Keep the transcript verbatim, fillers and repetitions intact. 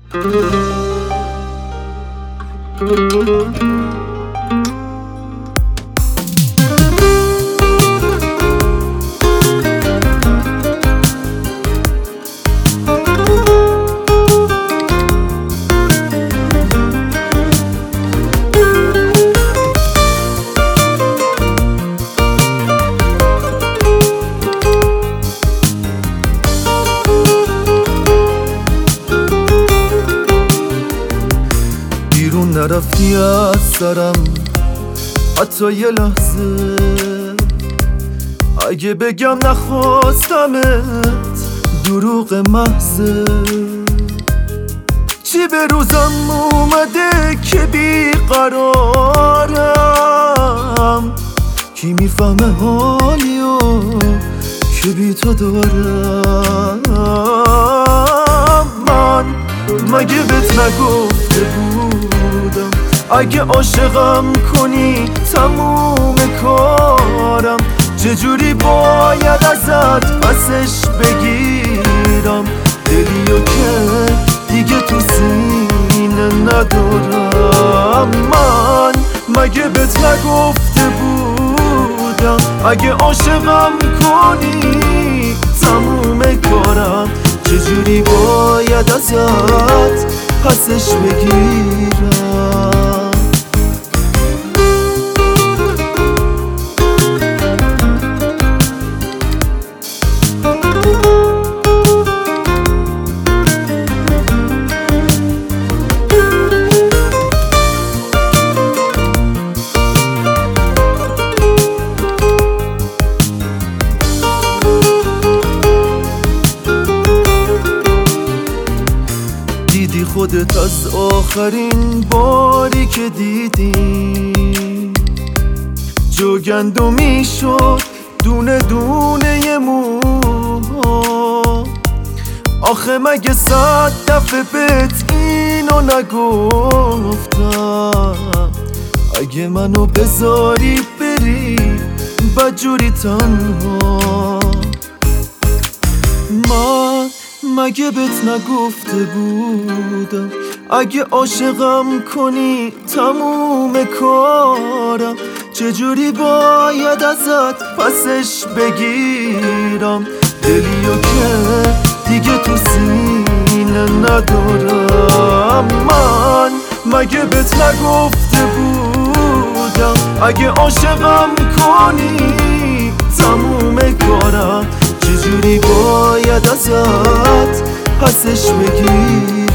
بیرون نرفتی از سرم حتی یه لحظه، اگه بگم نخواستمت دروغ محضه. چی به روزم اومده که بیقرارم، کی میفهمه حالیو که بی تو دارم. من مگه بهت نگفته بودم اگه عاشقم کنی تموم کارم؟ چجوری باید ازت پسش بگیرم دلیو که دیگه تو سینه ندارم؟ من مگه بهت نگفته بودم اگه عاشقم کنی تموم کارم؟ چجوری باید ازت پسش بگیرم؟ دیدی خودت از آخرین باری که دیدی جوگندمی شد دونه دونه ی موها. آخه مگه صد دفعه بهت اینو نگفتم اگه منو بذاری بری بدجوری تنها؟ من مگه بهت نگفته بودم اگه عاشقم کنی تموم کارم؟ چجوری باید ازت پسش بگیرم دلیو که دیگه تو سینه ندارم؟ من مگه بهت نگفته بودم اگه عاشقم کنی تموم کارم؟ چجوری باید ازت پسش بگیرم؟